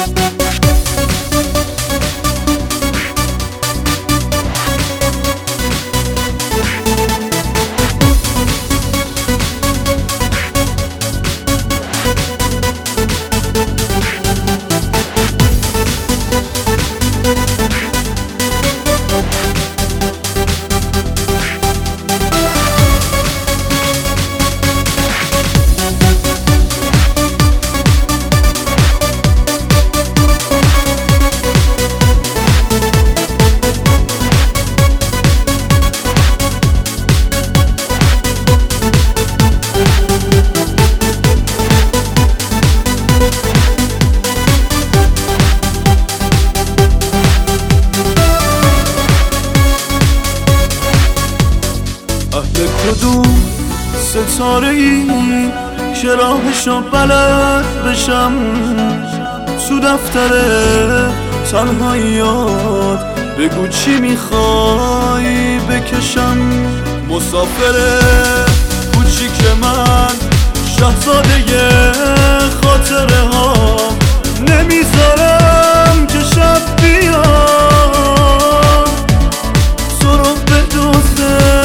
اهل کدوم ستاره ای که راهشو بلد بشم، تو دفتر تنهاییات بگو چی میخوای بکشم. مسافر کوچیک من، شاهزاده خاطره ها، نمیذارم که شب بیاد تو رو بدوزه.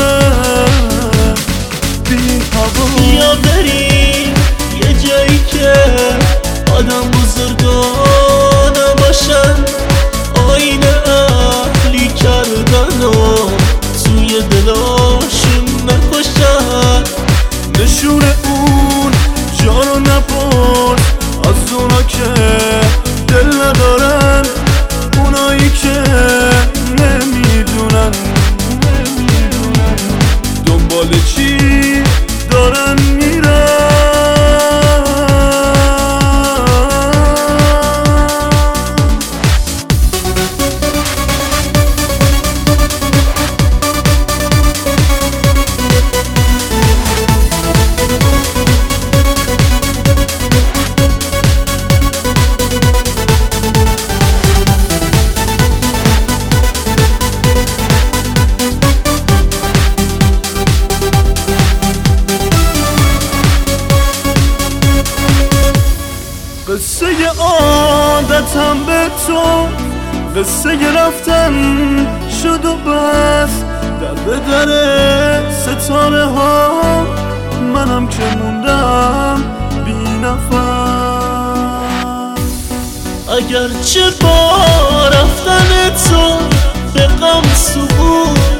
بیا بریم یه جایی که آدم بزرگا نباشن، آینه اهلی کردن و توی دلاشون نکشن. نشون اون جا رو نپرس از اونا که دل ندارن، اونایی که نمیدونن دنبال چی دارن میرن. قصه عادتم به تو، قصه رفتن شد و بس، در به در ستاره ها منم که موندم بی نفس. اگرچه با رفتن تو به غم سبود